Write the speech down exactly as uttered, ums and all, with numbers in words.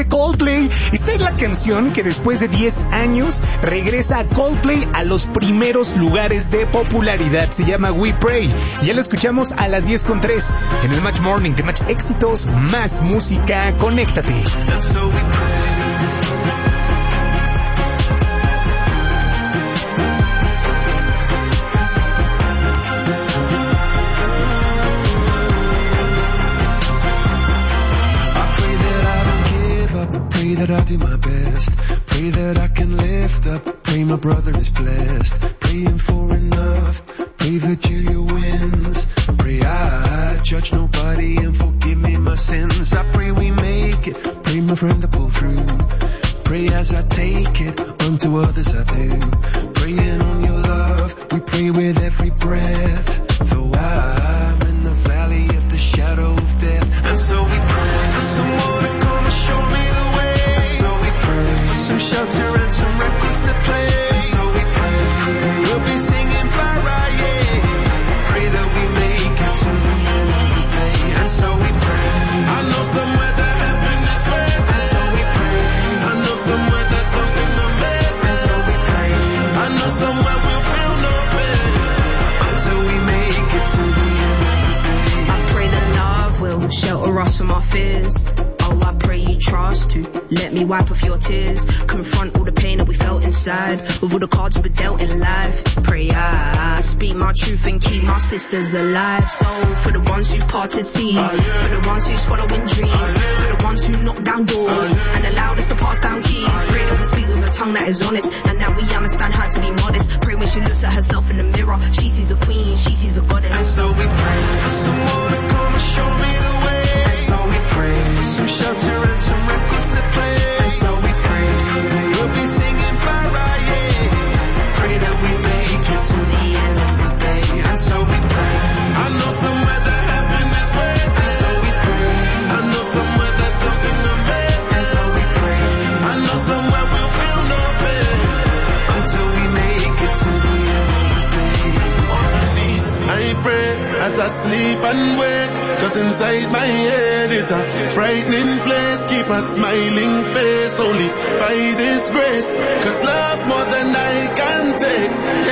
Coldplay. Esta es la canción que después de diez años regresa a Coldplay a los primeros lugares de popularidad. Se llama We Pray. Ya lo escuchamos a las diez con tres en el Match Morning de Match Éxitos, más música, conéctate. Pray that I do my best. Pray that I can lift up. Pray my brother is blessed. Praying for enough. Pray Virgilia wins. Pray I judge nobody and forgive me my sins. I pray we make it. Pray my friend to pull through. Pray as I take it. Unto others I do. Praying on your love. We pray with every breath. Though I'm in the valley of the shadow of death. And so we pray for someone to come and show me the way. So we pray for some shelter and some records to play. So we pray we'll be singing Friday. Pray that we make it to the end of the day. And so we pray. I know somewhere that heaven is waiting. And so we pray. I know somewhere that something amazing. And so we pray. I know somewhere we'll feel no pain until we make it to the end of the day. I pray that love will shelter us from our fears. I pray you trust to let me wipe off your tears. Confront all the pain that we felt inside with all the cards we were dealt in life. Pray I speak my truth and keep my sisters alive. So for the ones who parted seas, for the ones who's following dreams, for the ones who knock down doors and allowed us to pass down keys. Pray that we speak with a tongue that is honest and that we understand how to be modest. Pray when she looks at herself in the mirror, she sees a queen, she sees a goddess. And so we pray for someone to come and show me the way. And so we pray for some shelter and some records to play. And so we pray we'll be singing Friday. Pray that we make it to the end of the day. And so we pray. I know somewhere that heaven is waiting. And so we pray. I know somewhere that something amazing. And so we pray. I know somewhere we'll feel no pain until we make it to the end of the day. Honestly, I pray as I sleep and wake. Cause inside my head is a frightening place. Keep a smiling face only by this grace. Cause love more than I can take.